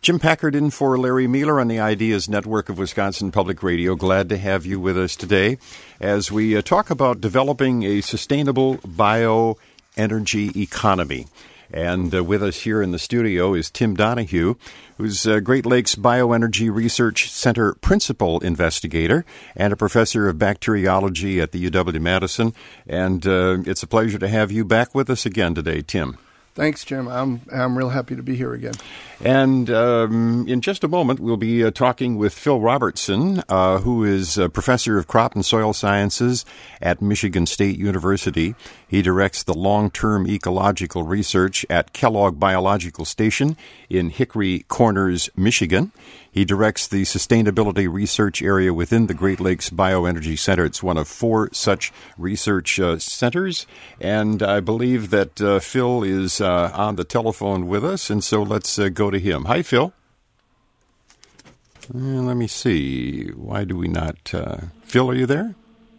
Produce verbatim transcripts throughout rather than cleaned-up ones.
Jim Packard in for Larry Mueller on the Ideas Network of Wisconsin Public Radio. Glad to have you with us today as we uh, talk about developing a sustainable bioenergy economy. And uh, with us here in the studio is Tim Donahue, who's uh, Great Lakes Bioenergy Research Center principal investigator and a professor of bacteriology at the U W-Madison. And uh, it's a pleasure to have you back with us again today, Tim. Thanks, Jim. I'm I'm real happy to be here again. And um, in just a moment, we'll be uh, talking with Phil Robertson, uh, who is a professor of crop and soil sciences at Michigan State University. He directs the long-term ecological research at Kellogg Biological Station in Hickory Corners, Michigan. He directs the sustainability research area within the Great Lakes Bioenergy Center. It's one of four such research uh, centers, and I believe that uh, Phil is uh, on the telephone with us, and so let's uh, go to him. Hi, Phil. Uh, let me see. Why do we not... Uh, Phil, are you there?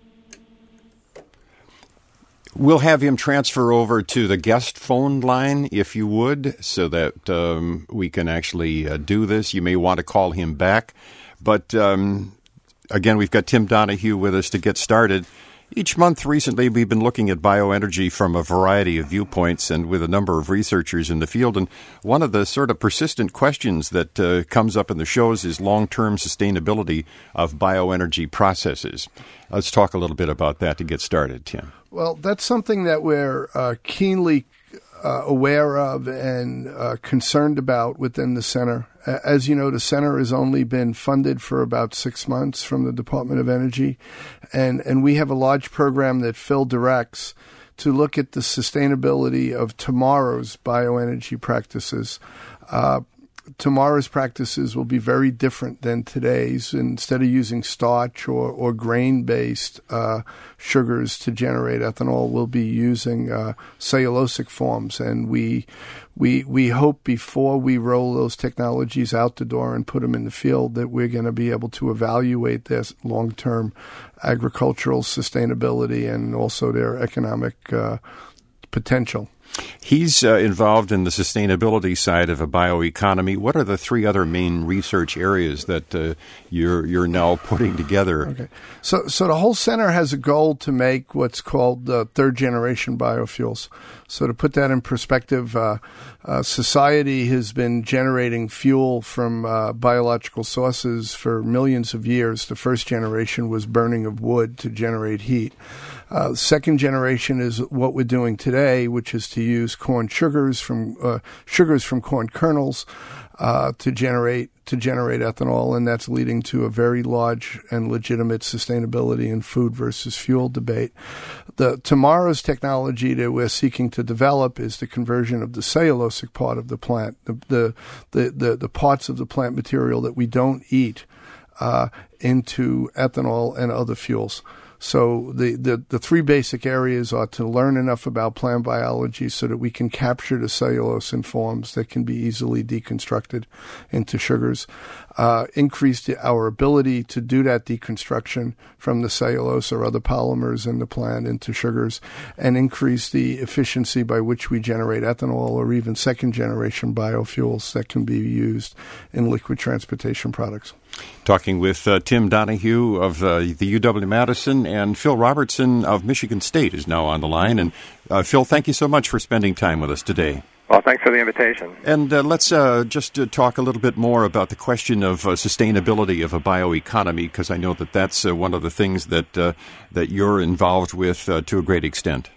We'll have him transfer over to the guest phone line, if you would, so that um, we can actually uh, do this. You may want to call him back. But, um, again, we've got Tim Donahue with us to get started. Each month recently, we've been looking at bioenergy from a variety of viewpoints and with a number of researchers in the field. And one of the sort of persistent questions that uh, comes up in the shows is long-term sustainability of bioenergy processes. Let's talk a little bit about that to get started, Tim. Well, that's something that we're uh, keenly uh, aware of and uh, concerned about within the center. As you know, the center has only been funded for about six months from the Department of Energy, and, and we have a large program that Phil directs to look at the sustainability of tomorrow's bioenergy practices. Uh, tomorrow's practices will be very different than today's. Instead of using starch or, or grain-based uh, sugars to generate ethanol, we'll be using uh, cellulosic forms. And we we we hope before we roll those technologies out the door and put them in the field that we're going to be able to evaluate their long-term agricultural sustainability and also their economic uh, potential. He's uh, involved in the sustainability side of a bioeconomy. What are the three other main research areas that uh, you're you're now putting together? Okay, so so the whole center has a goal to make what's called uh, third generation biofuels. So to put that in perspective, uh, uh, society has been generating fuel from uh, biological sources for millions of years. The first generation was burning of wood to generate heat. Uh, second generation is what we're doing today, which is to use corn sugars from uh, sugars from corn kernels uh, to generate to generate ethanol, and that's leading to a very large and legitimate sustainability in food versus fuel debate. The tomorrow's technology that we're seeking to develop is the conversion of the cellulosic part of the plant, the the the, the, the parts of the plant material that we don't eat, uh, into ethanol and other fuels. So the, the, the three basic areas are to learn enough about plant biology so that we can capture the cellulose in forms that can be easily deconstructed into sugars, uh, increase the, our ability to do that deconstruction from the cellulose or other polymers in the plant into sugars, and increase the efficiency by which we generate ethanol or even second-generation biofuels that can be used in liquid transportation products. Talking with uh, Tim Donahue of uh, the U W-Madison, and Phil Robertson of Michigan State is now on the line. And uh, Phil, thank you so much for spending time with us today. Well, thanks for the invitation. And uh, let's uh, just uh, talk a little bit more about the question of uh, sustainability of a bioeconomy, because I know that that's uh, one of the things that uh, that you're involved with uh, to a great extent.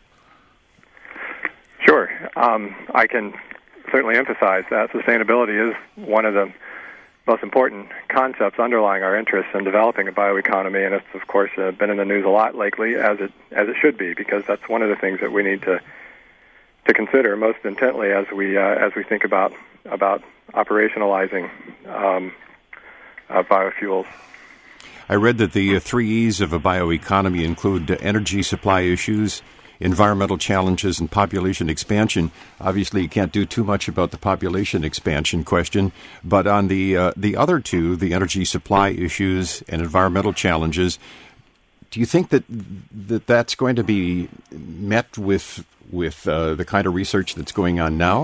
Sure. Um, I can certainly emphasize that sustainability is one of the most important concepts underlying our interest in developing a bioeconomy, and it's, of course, uh, been in the news a lot lately, as it as it should be, because that's one of the things that we need to to consider most intently as we uh, as we think about about operationalizing um, uh, biofuels. I read that the uh, three E's of a bioeconomy include uh, energy supply issues, environmental challenges, and population expansion. Obviously, you can't do too much about the population expansion question, but on the uh, the other two, the energy supply issues and environmental challenges, do you think that that that's going to be met with with uh, the kind of research that's going on now?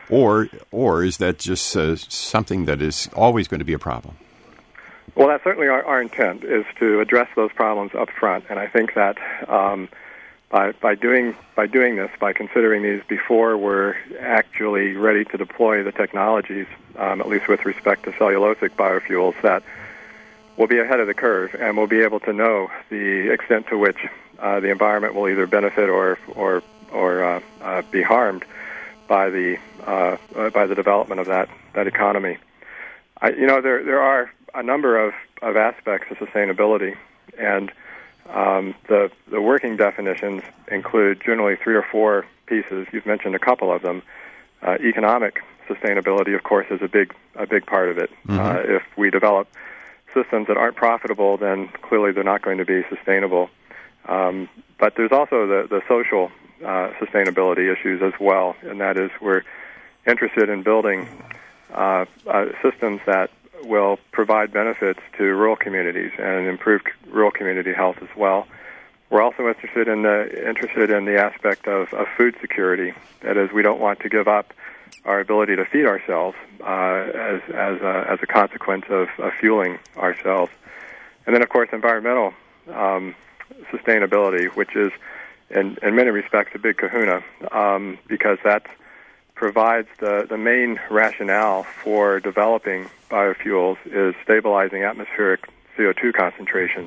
or or is that just uh, something that is always going to be a problem? Well, that's certainly our, our intent, is to address those problems up front, and I think that um, by by doing by doing this, by considering these before we're actually ready to deploy the technologies, um, at least with respect to cellulosic biofuels, that we'll be ahead of the curve, and we'll be able to know the extent to which uh, the environment will either benefit or or or uh, uh, be harmed by the uh, uh, by the development of that that economy. I, you know, there there are a number of, of aspects of sustainability, and um, the the working definitions include generally three or four pieces. You've mentioned a couple of them. Uh, economic sustainability, of course, is a big a big part of it. Mm-hmm. Uh, if we develop systems that aren't profitable, then clearly they're not going to be sustainable. Um, but there's also the the social uh, sustainability issues as well, and that is we're interested in building uh, uh, systems that will provide benefits to rural communities and improve rural community health as well. We're also interested in the interested in the aspect of, of food security. That is, we don't want to give up our ability to feed ourselves uh, as as a, as a consequence of, of fueling ourselves. And then, of course, environmental um, sustainability, which is in, in many respects a big kahuna, um, because that provides the, the main rationale for developing biofuels is stabilizing atmospheric C O two concentrations.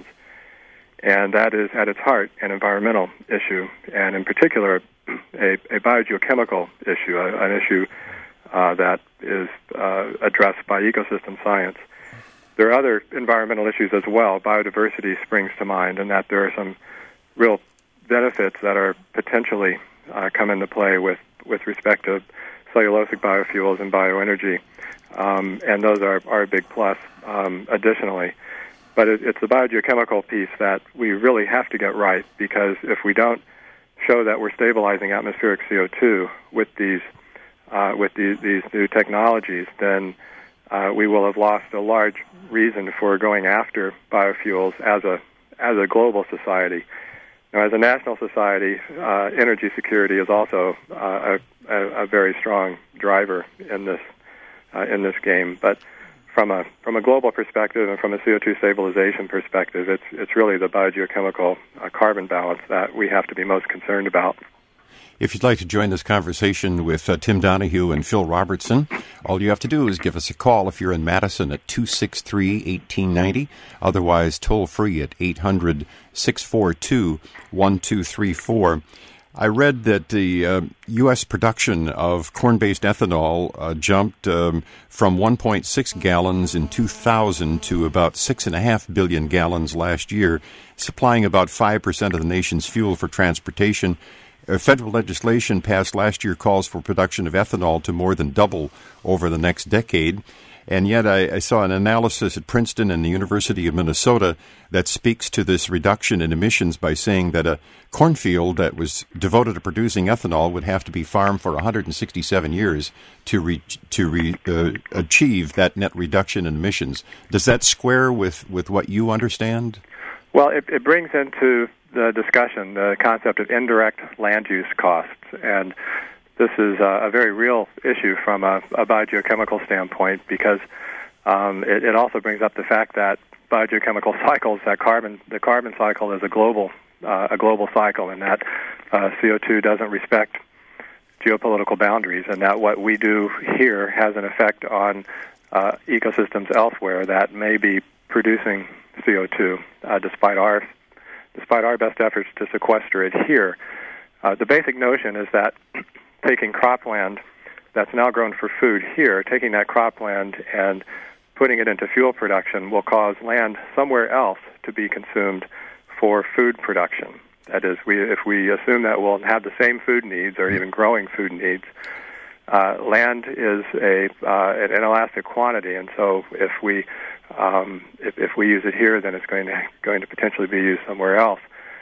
And that is, at its heart, an environmental issue, and in particular, a, a biogeochemical issue, a, an issue uh, that is uh, addressed by ecosystem science. There are other environmental issues as well. Biodiversity springs to mind, and that there are some real benefits that are potentially uh, come into play with, with respect to cellulosic biofuels and bioenergy, um, and those are, are a big plus um, additionally. But it, it's the biogeochemical piece that we really have to get right, because if we don't show that we're stabilizing atmospheric C O two with these uh, with these, these new technologies, then uh, we will have lost a large reason for going after biofuels as a as a global society. Now, as a national society, uh, energy security is also uh, a, a very strong driver in this uh, in this game. But from a from a global perspective and from a C O two stabilization perspective, it's it's really the biogeochemical uh, carbon balance that we have to be most concerned about. If you'd like to join this conversation with uh, Tim Donahue and Phil Robertson, all you have to do is give us a call if you're in Madison at two six three, one eight nine zero, otherwise toll free at eight hundred, six four two, one two three four. I read that the uh, U S production of corn-based ethanol uh, jumped um, from one point six gallons in two thousand to about six point five billion gallons last year, supplying about five percent of the nation's fuel for transportation. Uh, federal legislation passed last year calls for production of ethanol to more than double over the next decade. And yet I, I saw an analysis at Princeton and the University of Minnesota that speaks to this reduction in emissions by saying that a cornfield that was devoted to producing ethanol would have to be farmed for one hundred sixty-seven years to re, to re, uh, achieve that net reduction in emissions. Does that square with, with what you understand? Well, it, it brings into the discussion the concept of indirect land use costs, and this is a, a very real issue from a, a biogeochemical standpoint, because um, it, it also brings up the fact that biogeochemical cycles, that carbon, the carbon cycle is a global, uh, a global cycle, and that uh, C O two doesn't respect geopolitical boundaries, and that what we do here has an effect on uh, ecosystems elsewhere that may be producing C O two, uh, despite our despite our best efforts to sequester it here. Uh, the basic notion is that taking cropland that's now grown for food here, taking that cropland and putting it into fuel production will cause land somewhere else to be consumed for food production. That is, we, if we assume that we'll have the same food needs or even growing food needs, uh, land is a uh, an inelastic quantity, and so if we um, if, if we use it here, then it's going to going to potentially be used somewhere else.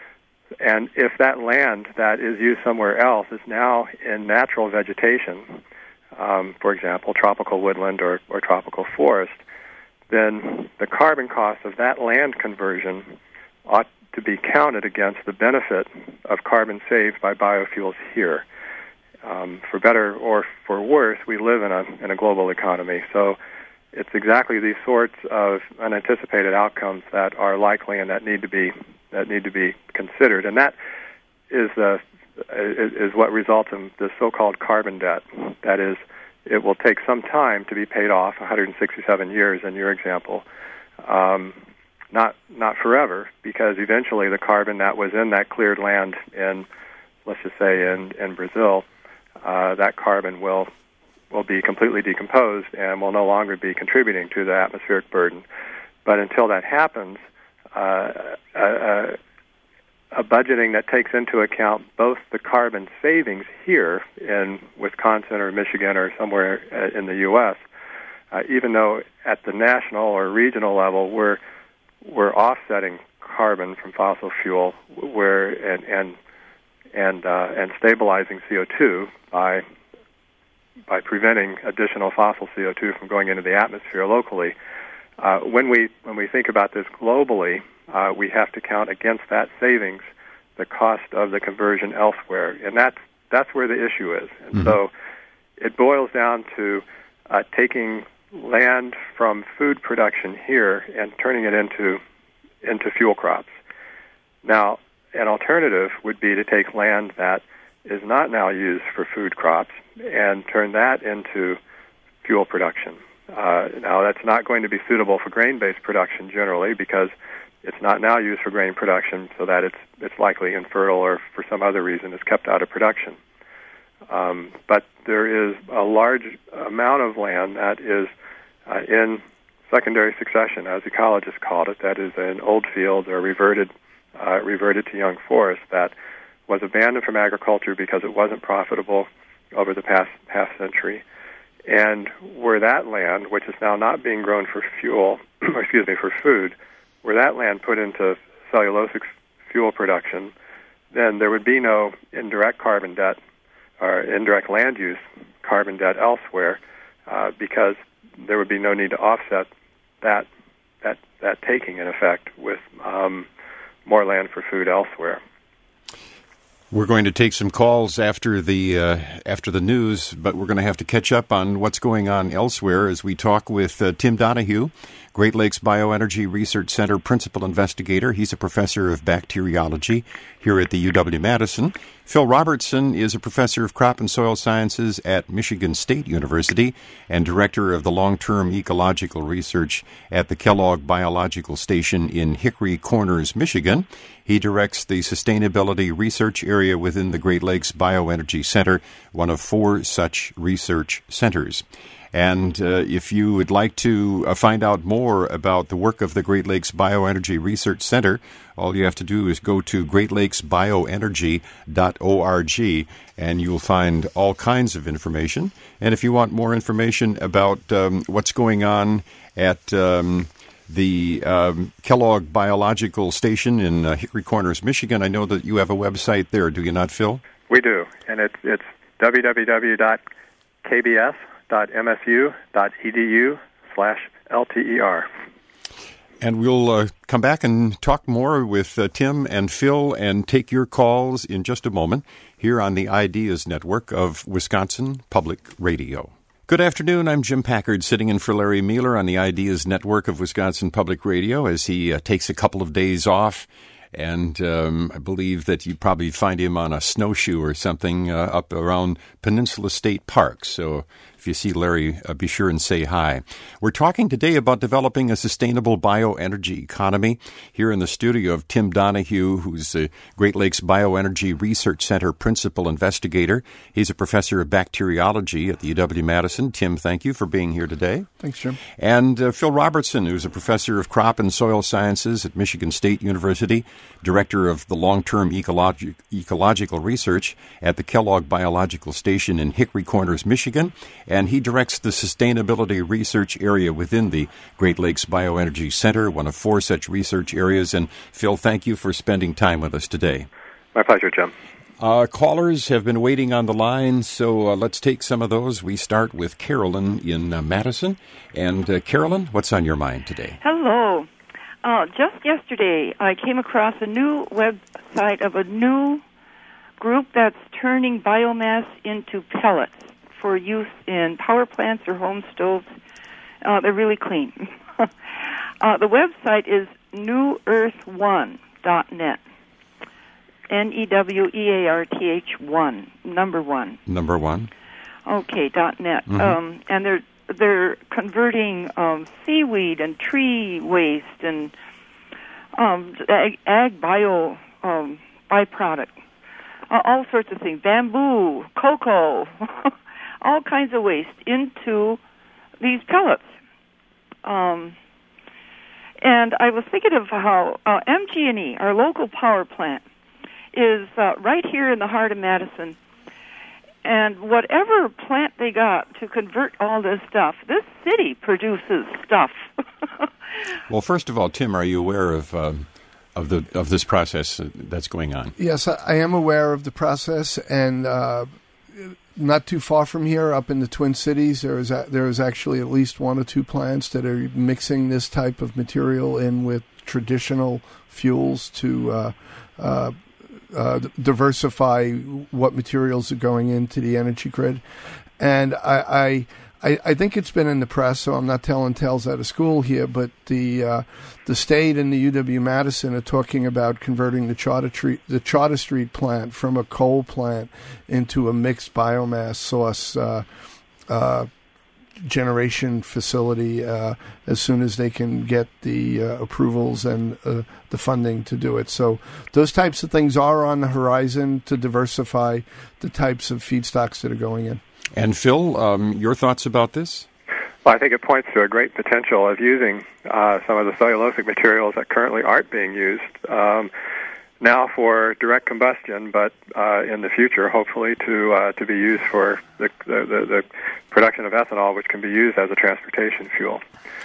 And if that land that is used somewhere else is now in natural vegetation, um, for example, tropical woodland or, or tropical forest, then the carbon cost of that land conversion ought to be counted against the benefit of carbon saved by biofuels here. um, for better or for worse, we live in a in a global economy. So it's exactly these sorts of unanticipated outcomes that are likely and that need to be that need to be considered, and that is the is, is what results in the so-called carbon debt. That is, it will take some time to be paid off, one hundred sixty-seven years in your example, um, not not forever, because eventually the carbon that was in that cleared land in, let's just say, in, in Brazil, uh, that carbon will will be completely decomposed and will no longer be contributing to the atmospheric burden. But until that happens, uh, a, a budgeting that takes into account both the carbon savings here in Wisconsin or Michigan or somewhere in the U S, uh, even though at the national or regional level we're we're offsetting carbon from fossil fuel, where and and and uh, and stabilizing C O two by by preventing additional fossil C O two from going into the atmosphere locally. Uh, when we when we think about this globally, uh, we have to count against that savings the cost of the conversion elsewhere, and that's that's where the issue is. And mm-hmm. so it boils down to uh, taking land from food production here and turning it into into fuel crops. Now, an alternative would be to take land that is not now used for food crops and turn that into fuel production. Uh, now, that's not going to be suitable for grain-based production generally because it's not now used for grain production, so that it's it's likely infertile or for some other reason is kept out of production. Um, but there is a large amount of land that is uh, in secondary succession, as ecologists called it, that is in old fields or reverted uh, reverted to young forest that was abandoned from agriculture because it wasn't profitable over the past half century. And where that land, which is now not being grown for fuel, or excuse me, for food, were that land put into cellulosic fuel production, then there would be no indirect carbon debt or indirect land use carbon debt elsewhere uh, because there would be no need to offset that that that taking, in effect, with um, more land for food elsewhere. We're going to take some calls after the uh, after the news, but we're going to have to catch up on what's going on elsewhere as we talk with uh, Tim Donahue, Great Lakes Bioenergy Research Center Principal Investigator. He's a professor of bacteriology here at the U W-Madison. Phil Robertson is a professor of crop and soil sciences at Michigan State University and director of the long-term ecological research at the Kellogg Biological Station in Hickory Corners, Michigan. He directs the sustainability research area within the Great Lakes Bioenergy Center, one of four such research centers. And uh, if you would like to uh, find out more about the work of the Great Lakes Bioenergy Research Center, all you have to do is go to great lakes bioenergy dot org, and you'll find all kinds of information. And if you want more information about um, what's going on at um, the um, Kellogg Biological Station in uh, Hickory Corners, Michigan, I know that you have a website there, do you not, Phil? We do, and it's, it's w w w dot k b s dot m s u dot e d u slash L T E R. And we'll uh, come back and talk more with uh, Tim and Phil and take your calls in just a moment here on the Ideas Network of Wisconsin Public Radio. Good afternoon. I'm Jim Packard, sitting in for Larry Mueller on the Ideas Network of Wisconsin Public Radio as he uh, takes a couple of days off. And um, I believe that you probably find him on a snowshoe or something uh, up around Peninsula State Park. So if you see Larry, uh, be sure and say hi. We're talking today about developing a sustainable bioenergy economy. Here in the studio of Tim Donahue, who's the Great Lakes Bioenergy Research Center Principal Investigator. He's a professor of bacteriology at the U W-Madison. Tim, thank you for being here today. Thanks, Jim. And uh, Phil Robertson, who's a professor of crop and soil sciences at Michigan State University, director of the long-term ecologi- ecological research at the Kellogg Biological Station in Hickory Corners, Michigan, and he directs the sustainability research area within the Great Lakes Bioenergy Center, one of four such research areas. And Phil, thank you for spending time with us today. My pleasure, Jim. Uh, callers have been waiting on the line, so uh, let's take some of those. We start with Carolyn in uh, Madison. And uh, Carolyn, what's on your mind today? Hello. Uh, just yesterday, I came across a new website of a new group that's turning biomass into pellets for use in power plants or home stoves. Uh, they're really clean. uh, the website is new earth one dot net. N E W E A R T H one, number one. Number one. Okay, dot net. Mm-hmm. Um, and they're they're converting um, seaweed and tree waste and um, ag, ag bio um, byproduct, uh, all sorts of things, bamboo, cocoa, all kinds of waste into these pellets. Um, and I was thinking of how uh, M G and E, our local power plant, is uh, right here in the heart of Madison. And whatever plant they got to convert all this stuff, this city produces stuff. Well, first of all, Tim, are you aware of um, of the of this process that's going on? Yes, I, I am aware of the process, and uh, not too far from here, up in the Twin Cities, there is a, there is actually at least one or two plants that are mixing this type of material in with traditional fuels to uh, uh, uh, diversify what materials are going into the energy grid. And I, I, I think it's been in the press, so I'm not telling tales out of school here, but the uh, the state and the U W-Madison are talking about converting the Charter Street, the Charter Street plant from a coal plant into a mixed biomass source uh, uh, generation facility uh, as soon as they can get the uh, approvals and uh, the funding to do it. So those types of things are on the horizon to diversify the types of feedstocks that are going in. And Phil, um, your thoughts about this? Well, I think it points to a great potential of using uh, some of the cellulosic materials that currently aren't being used um, now for direct combustion, but uh, in the future, hopefully, to uh, to be used for the, the, the, the production of ethanol, which can be used as a transportation fuel.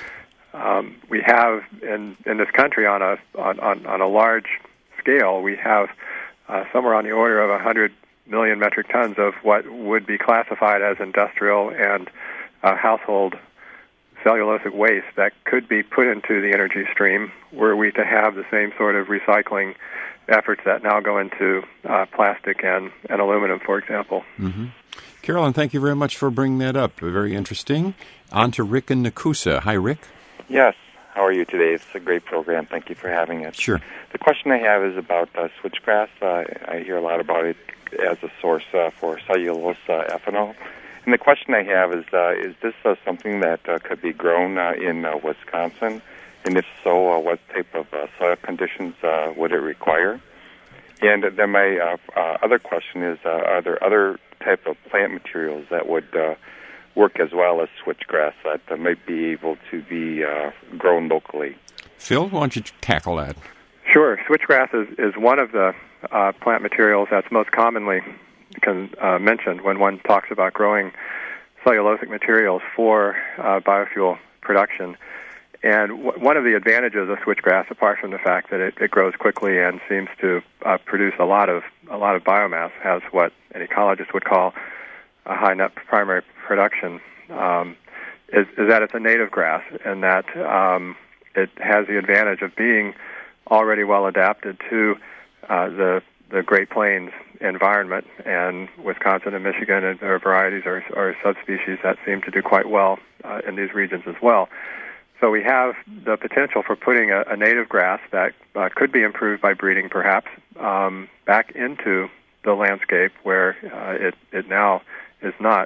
Um, we have in, in this country, on a on, on, on a large scale, we have uh, somewhere on the order of one hundred million metric tons of what would be classified as industrial and uh, household cellulosic waste that could be put into the energy stream were we to have the same sort of recycling efforts that now go into uh, plastic and, and aluminum, for example. Mm-hmm. Carolyn, thank you very much for bringing that up. Very interesting. On to Rick and Nakusa. Hi, Rick. Yes. How are you today? It's a great program. Thank you for having it. Sure. The question I have is about uh, switchgrass. Uh, I hear a lot about it as a source uh, for cellulose uh, ethanol. And the question I have is, uh, is this uh, something that uh, could be grown uh, in uh, Wisconsin? And if so, uh, what type of uh, soil conditions uh, would it require? And then my uh, uh, other question is, uh, are there other type of plant materials that would uh, work as well as switchgrass that uh, might be able to be uh, grown locally? Phil, why don't you tackle that? Sure. Switchgrass is, is one of the uh, plant materials that's most commonly can, uh, mentioned when one talks about growing cellulosic materials for uh, biofuel production. And w- one of the advantages of switchgrass, apart from the fact that it, it grows quickly and seems to uh, produce a lot of a lot of biomass, has what an ecologist would call a high net primary production, um, is, is that it's a native grass, and that um, it has the advantage of being already well adapted to uh, the the Great Plains environment, and Wisconsin and Michigan, and there are varieties or, or subspecies that seem to do quite well uh, in these regions as well. So we have the potential for putting a, a native grass that uh, could be improved by breeding, perhaps, um, back into the landscape where uh, it, it now is not.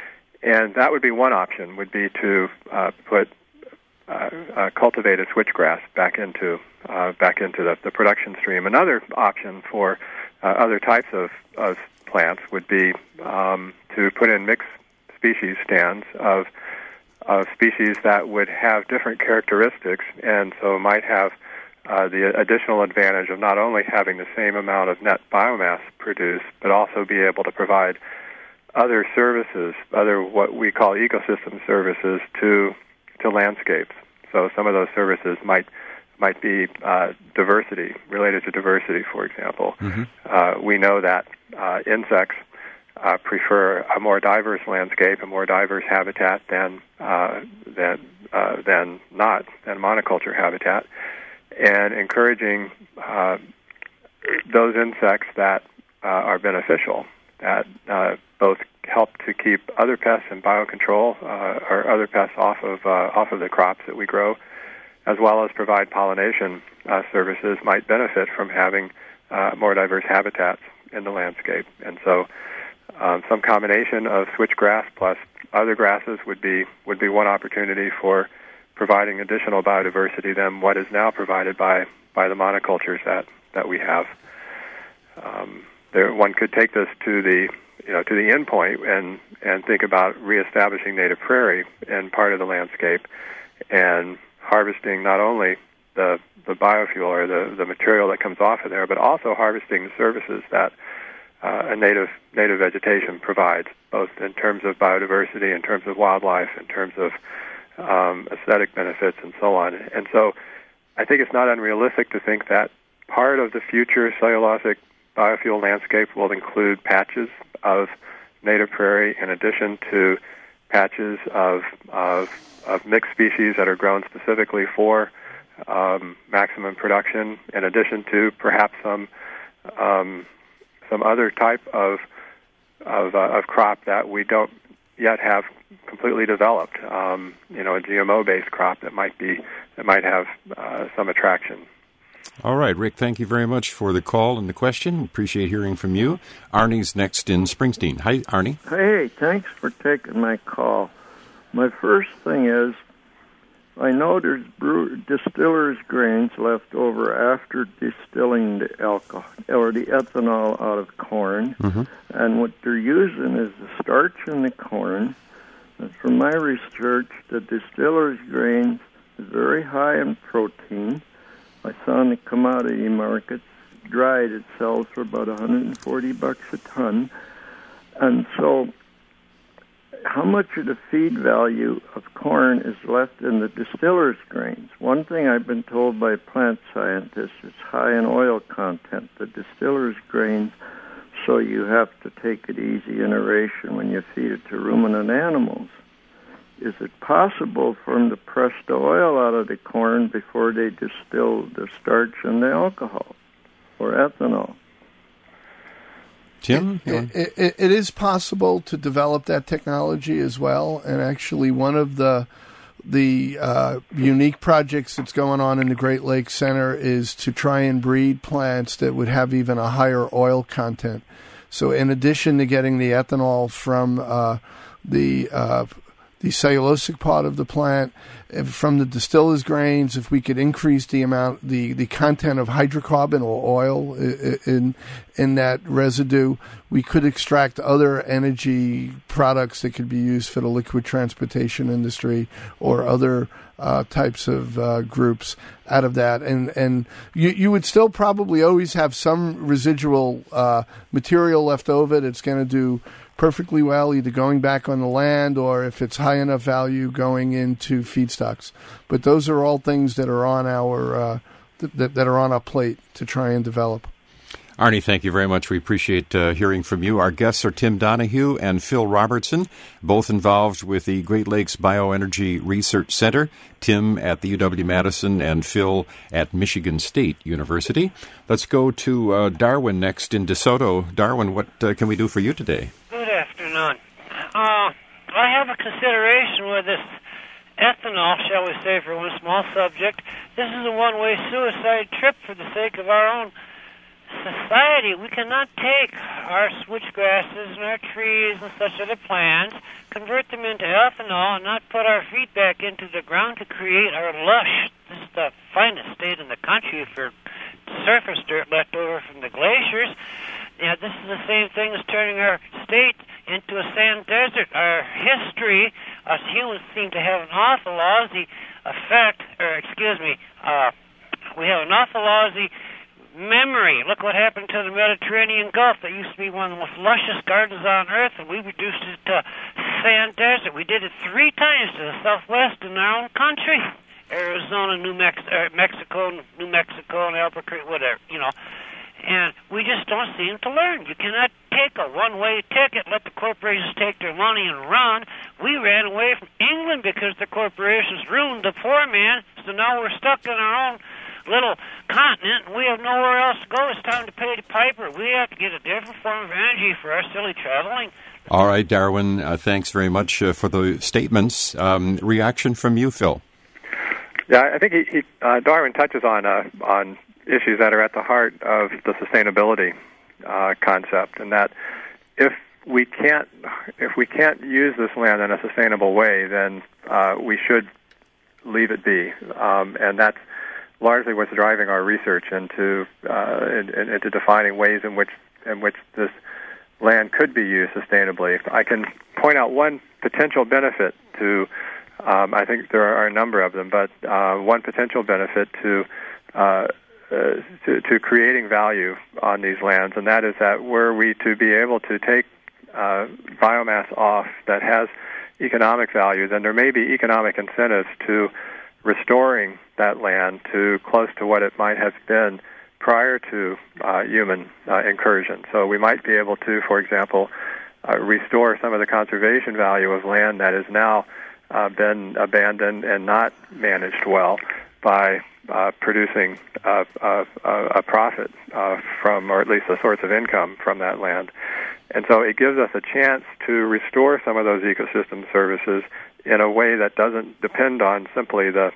And that would be one option, would be to uh, put uh, uh, cultivated switchgrass back into uh, back into the, the production stream. Another option for uh, other types of, of plants would be um, to put in mixed species stands of of species that would have different characteristics, and so might have uh, the additional advantage of not only having the same amount of net biomass produced, but also be able to provide other services, other what we call ecosystem services to to landscapes. So some of those services might might be uh, diversity, related to diversity, for example. Mm-hmm. Uh, we know that uh, insects Uh, prefer a more diverse landscape, a more diverse habitat than uh, than uh, than not than monoculture habitat, and encouraging uh, those insects that uh, are beneficial, that uh, both help to keep other pests in biocontrol uh, or other pests off of uh, off of the crops that we grow, as well as provide pollination uh, services, might benefit from having uh, more diverse habitats in the landscape. And so um, some combination of switchgrass plus other grasses would be would be one opportunity for providing additional biodiversity than what is now provided by, by the monocultures that, that we have. Um, there, one could take this to the you know to the end point and, and think about reestablishing native prairie in part of the landscape and harvesting not only the the biofuel or the, the material that comes off of there, but also harvesting the services that uh, a native native vegetation provides, both in terms of biodiversity, in terms of wildlife, in terms of um, aesthetic benefits, and so on. And so I think it's not unrealistic to think that part of the future cellulosic biofuel landscape will include patches of native prairie in addition to patches of, of, of mixed species that are grown specifically for um, maximum production, in addition to perhaps some um, some other type of of, uh, of crop that we don't yet have completely developed. Um, you know, a G M O-based crop that might be that might have uh, some attraction. All right, Rick, thank you very much for the call and the question. Appreciate hearing from you. Arnie's next in Springsteen. Hi, Arnie. Hey, thanks for taking my call. My first thing is, I know there's brew- distillers' grains left over after distilling the alcohol or the ethanol out of corn, mm-hmm. and what they're using is the starch in the corn. And from my research, the distillers' grains is very high in protein. I saw in the commodity markets, dried, it sells for about one hundred forty bucks a ton. And so how much of the feed value of corn is left in the distiller's grains? One thing I've been told by plant scientists, it's high in oil content, the distiller's grains, so you have to take it easy in aeration when you feed it to ruminant animals. Is it possible for them to press the oil out of the corn before they distill the starch and the alcohol or ethanol? Tim? It, it, it, it is possible to develop that technology as well, and actually one of the the uh, unique projects that's going on in the Great Lakes Center is to try and breed plants that would have even a higher oil content. So in addition to getting the ethanol from uh, the uh, the cellulosic part of the plant, from the distiller's grains, if we could increase the amount, the, the content of hydrocarbon or oil in in that residue, we could extract other energy products that could be used for the liquid transportation industry or other uh, types of uh, groups out of that. And and you, you would still probably always have some residual uh, material left over that's going to do perfectly well, either going back on the land or if it's high enough value going into feedstocks. But those are all things that are on our uh, th- that, that are on our plate to try and develop. Arnie, thank you very much. We appreciate uh, hearing from you. Our guests are Tim Donahue and Phil Robertson, both involved with the Great Lakes Bioenergy Research Center, Tim at the U W-Madison and Phil at Michigan State University. Let's go to uh, Darwin next in DeSoto. Darwin, what uh, can we do for you today? Good afternoon. Uh, I have a consideration with this ethanol, shall we say, for one small subject. This is a one-way suicide trip for the sake of our own society. We cannot take our switchgrasses and our trees and such other plants, convert them into ethanol, and not put our feet back into the ground to create our lush, this is the finest state in the country for surface dirt left over from the glaciers. Yeah, this is the same thing as turning our state into a sand desert. Our history, us humans seem to have an awful lousy effect, or excuse me, uh, we have an awful lousy memory. Look what happened to the Mediterranean Gulf. That used to be one of the most luscious gardens on earth, and we reduced it to sand desert. We did it three times to the southwest in our own country. Arizona, New Mex- uh, Mexico, New Mexico, and Albuquerque, whatever, you know. And we just don't seem to learn. You cannot take a one-way ticket, let the corporations take their money and run. We ran away from England because the corporations ruined the poor man, so now we're stuck in our own little continent, and we have nowhere else to go. It's time to pay the piper. We have to get a different form of energy for our silly traveling. All right, Darwin, uh, thanks very much uh, for the statements. Um, reaction from you, Phil? Yeah, I think he, he, uh, Darwin touches on uh, on issues that are at the heart of the sustainability uh, concept, and that if we can't if we can't use this land in a sustainable way, then uh, we should leave it be, um, and that's largely what's driving our research into uh, in, in, into defining ways in which in which this land could be used sustainably. I can point out one potential benefit to, um, I think there are a number of them, but uh, one potential benefit to, uh, uh, to to creating value on these lands, and that is that were we to be able to take uh, biomass off that has economic value, then there may be economic incentives to restoring that land to close to what it might have been prior to uh, human uh, incursion. So we might be able to, for example, uh, restore some of the conservation value of land that has now uh, been abandoned and not managed well by uh, producing uh, a, a profit uh, from, or at least a source of income from that land. And so it gives us a chance to restore some of those ecosystem services in a way that doesn't depend on simply the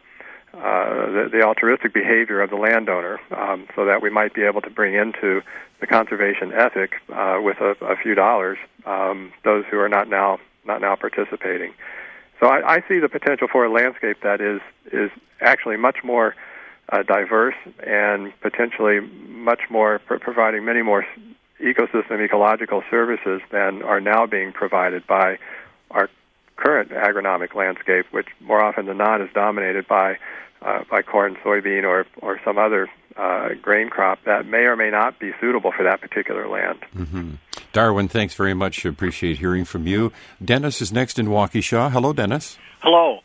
Uh, the, the altruistic behavior of the landowner, um, so that we might be able to bring into the conservation ethic uh, with a, a few dollars um, those who are not now not now participating. So I, I see the potential for a landscape that is is actually much more uh, diverse and potentially much more pr- providing many more ecosystem ecological services than are now being provided by our current agronomic landscape, which more often than not is dominated by uh, by corn, soybean, or or some other uh, grain crop that may or may not be suitable for that particular land. Mm-hmm. Darwin, thanks very much. Appreciate hearing from you. Dennis is next in Waukesha. Hello, Dennis. Hello.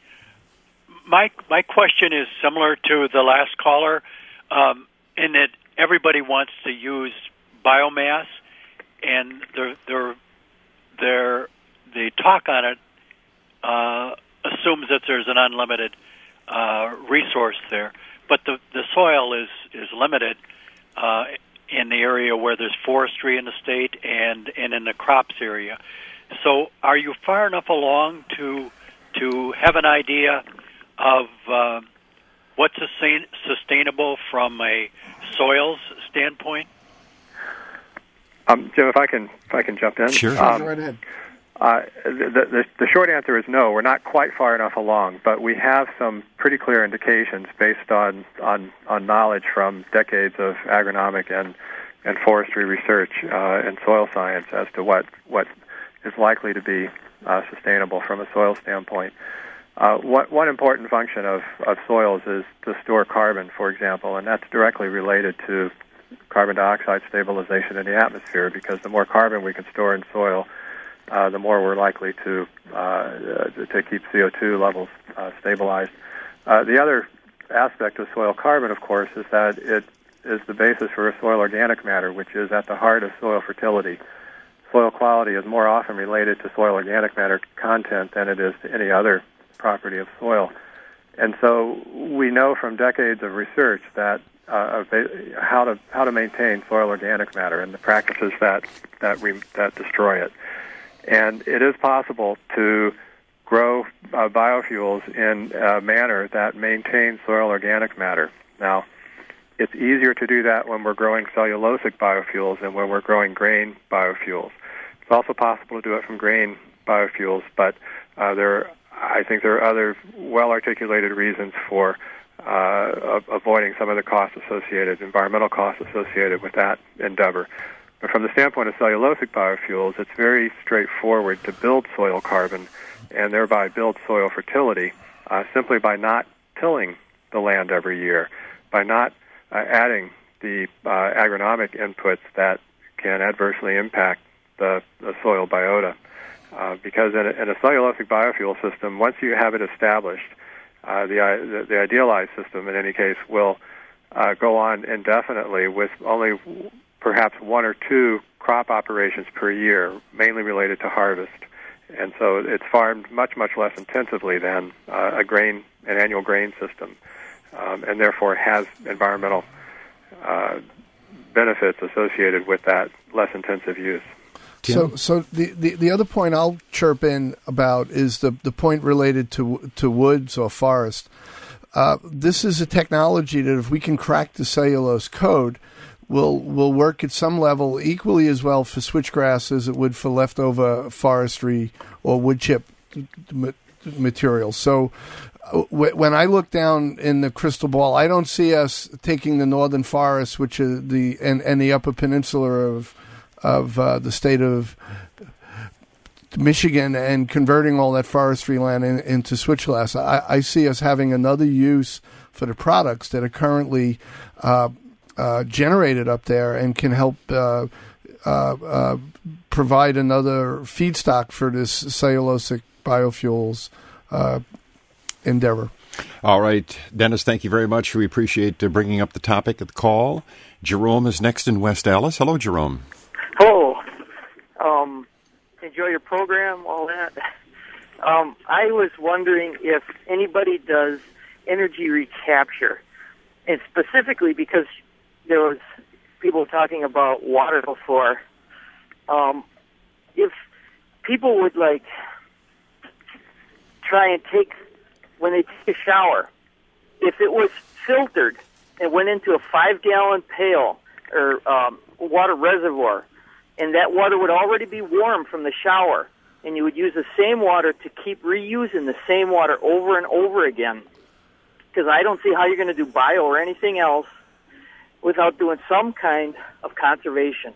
My my question is similar to the last caller, um, in that everybody wants to use biomass, and they're they're they're the talk on it uh, assumes that there's an unlimited uh, resource there, but the the soil is is limited uh, in the area where there's forestry in the state and and in the crops area. So, are you far enough along to to have an idea of uh, what's sustain, sustainable from a soils standpoint? Um, Jim, if I can if I can jump in, sure, um, go right ahead. Uh, the, the, the short answer is no. We're not quite far enough along, but we have some pretty clear indications based on, on, on knowledge from decades of agronomic and, and forestry research uh, and soil science as to what, what is likely to be uh, sustainable from a soil standpoint. Uh, what, one important function of, of soils is to store carbon, for example, and that's directly related to carbon dioxide stabilization in the atmosphere, because the more carbon we can store in soil, Uh, the more we're likely to uh, to keep C O two levels uh, stabilized. Uh, the other aspect of soil carbon, of course, is that it is the basis for a soil organic matter, which is at the heart of soil fertility. Soil quality is more often related to soil organic matter content than it is to any other property of soil. And so we know from decades of research that uh, how to how to maintain soil organic matter and the practices that that we, that destroy it. And it is possible to grow uh, biofuels in a manner that maintains soil organic matter. Now, it's easier to do that when we're growing cellulosic biofuels than when we're growing grain biofuels. It's also possible to do it from grain biofuels, but uh, there, I think there are other well-articulated reasons for uh, avoiding some of the costs associated, environmental costs associated with that endeavor. But from the standpoint of cellulosic biofuels, it's very straightforward to build soil carbon and thereby build soil fertility uh, simply by not tilling the land every year, by not uh, adding the uh, agronomic inputs that can adversely impact the, the soil biota. Uh, because in a, in a cellulosic biofuel system, once you have it established, uh, the, the, the idealized system, in any case, will uh, go on indefinitely with only perhaps one or two crop operations per year, mainly related to harvest. And so it's farmed much, much less intensively than uh, a grain, an annual grain system. um, and therefore has environmental uh, benefits associated with that less intensive use. So, so the, the, the other point I'll chirp in about is the, the point related to to woods or forest. Uh, this is a technology that if we can crack the cellulose code, will will work at some level equally as well for switchgrass as it would for leftover forestry or wood chip material. So uh, w- when I look down in the crystal ball, I don't see us taking the northern forests, which are the and, and the upper peninsula of of uh, the state of Michigan, and converting all that forestry land in, into switchgrass. I, I see us having another use for the products that are currently uh, uh, generated up there and can help uh, uh, uh, provide another feedstock for this cellulosic biofuels uh, endeavor. All right, Dennis, thank you very much. We appreciate uh, bringing up the topic of the call. Jerome is next in West Allis. Hello, Jerome. Hello. Um, enjoy your program, all that. Um, I was wondering if anybody does energy recapture, and specifically because there was people talking about water before. Um, if people would like try and take, when they take a shower, if it was filtered and went into a five-gallon pail or um, water reservoir, and that water would already be warm from the shower, and you would use the same water to keep reusing the same water over and over again, because I don't see how you're going to do bio or anything else without doing some kind of conservation.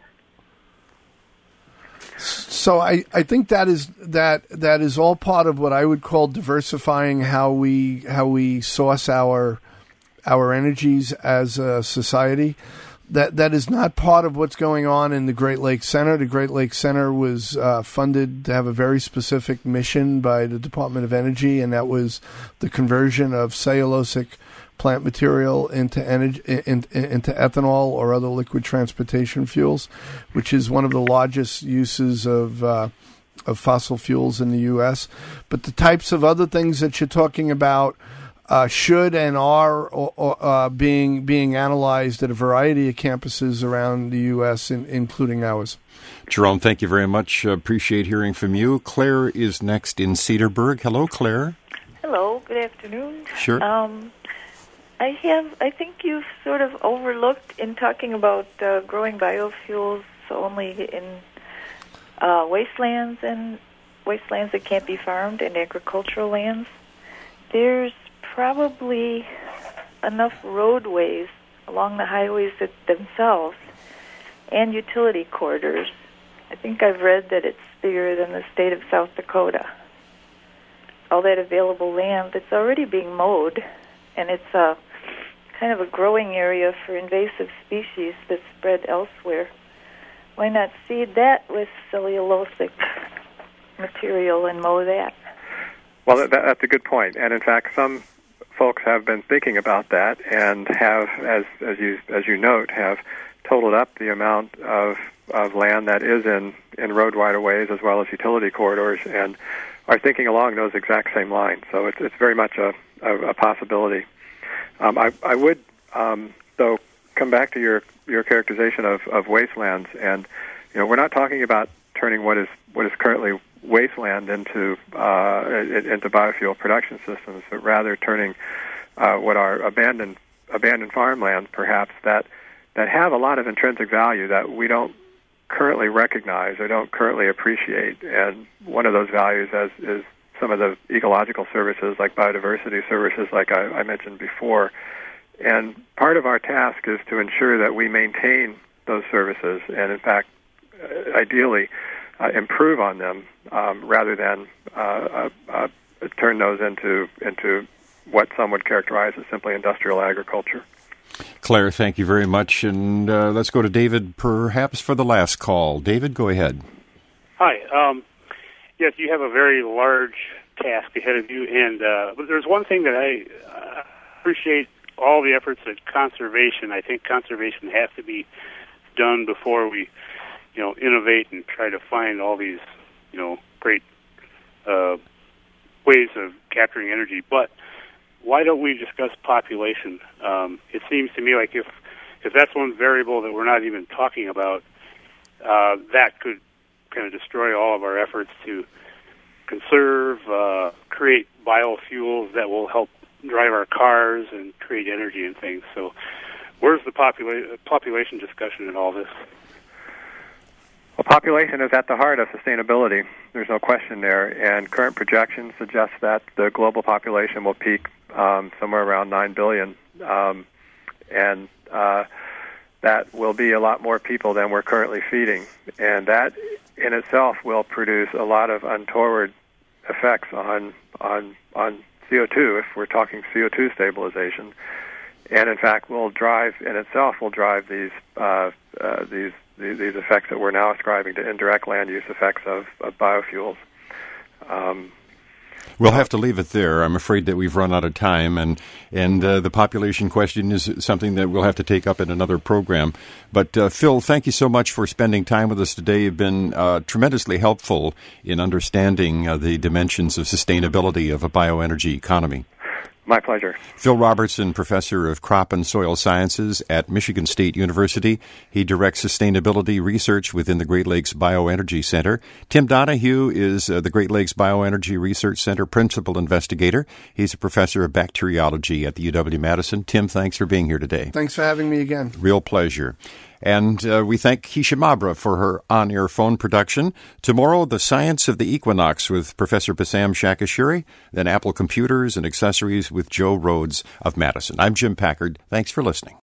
So I, I think that is that that is all part of what I would call diversifying how we how we source our our energies as a society. That that is not part of what's going on in the Great Lakes Center. The Great Lakes Center was uh, funded to have a very specific mission by the Department of Energy, and that was the conversion of cellulosic plant material into energy, in, in, into ethanol or other liquid transportation fuels, which is one of the largest uses of uh, of fossil fuels in the U S. But the types of other things that you're talking about Uh, should and are or, or, uh, being being analyzed at a variety of campuses around the U S, in, including ours. Jerome, thank you very much. Uh, appreciate hearing from you. Claire is next in Cedarburg. Hello, Claire. Hello. Good afternoon. Sure. Um, I have. I think you've sort of overlooked in talking about uh, growing biofuels only in uh, wastelands and wastelands that can't be farmed and agricultural lands. There's probably enough roadways along the highways that themselves and utility corridors. I think I've read that it's bigger than the state of South Dakota. All that available land that's already being mowed, and it's a kind of a growing area for invasive species that spread elsewhere. Why not seed that with cellulosic material and mow that? Well, that, that's a good point. And in fact, some folks have been thinking about that and have, as as you as you note, have totaled up the amount of of land that is in, in road right-of-ways as well as utility corridors, and are thinking along those exact same lines. So it's it's very much a, a, a possibility. Um, I I would um, though come back to your your characterization of, of wastelands, and you know we're not talking about turning what is what is currently wasteland into uh, into biofuel production systems, but rather turning uh, what are abandoned abandoned farmlands, perhaps that that have a lot of intrinsic value that we don't currently recognize or don't currently appreciate. And one of those values is, is some of the ecological services, like biodiversity services, like I, I mentioned before. And part of our task is to ensure that we maintain those services, and in fact, uh, ideally, Uh, improve on them um, rather than uh, uh, uh, turn those into into what some would characterize as simply industrial agriculture. Claire, thank you very much. And uh, let's go to David, perhaps, for the last call. David, go ahead. Hi. Um, yes, you have a very large task ahead of you, and uh, but there's one thing that I uh, appreciate all the efforts at conservation. I think conservation has to be done before we you know, innovate and try to find all these, you know, great uh, ways of capturing energy. But why don't we discuss population? Um, it seems to me like if if that's one variable that we're not even talking about, uh, that could kind of destroy all of our efforts to conserve, uh, create biofuels that will help drive our cars and create energy and things. So where's the popula- population discussion in all this? Well, population is at the heart of sustainability. There's no question there. And current projections suggest that the global population will peak um, somewhere around nine billion. Um, and uh, that will be a lot more people than we're currently feeding. And that in itself will produce a lot of untoward effects on on on C O two, if we're talking C O two stabilization. And in fact, will drive in itself will drive these uh, uh, these these effects that we're now ascribing to indirect land use effects of, of biofuels. Um, We'll have to leave it there. I'm afraid that we've run out of time, and and uh, the population question is something that we'll have to take up in another program. But, uh, Phil, thank you so much for spending time with us today. You've been uh, tremendously helpful in understanding uh, the dimensions of sustainability of a bioenergy economy. My pleasure. Phil Robertson, Professor of Crop and Soil Sciences at Michigan State University. He directs sustainability research within the Great Lakes Bioenergy Center. Tim Donahue is uh, the Great Lakes Bioenergy Research Center Principal Investigator. He's a Professor of Bacteriology at the U W-Madison. Tim, thanks for being here today. Thanks for having me again. Real pleasure. And uh, we thank Keisha Mabra for her on-air phone production. Tomorrow, The Science of the Equinox with Professor Bassam Shakashuri, then Apple Computers and Accessories with Joe Rhodes of Madison. I'm Jim Packard. Thanks for listening.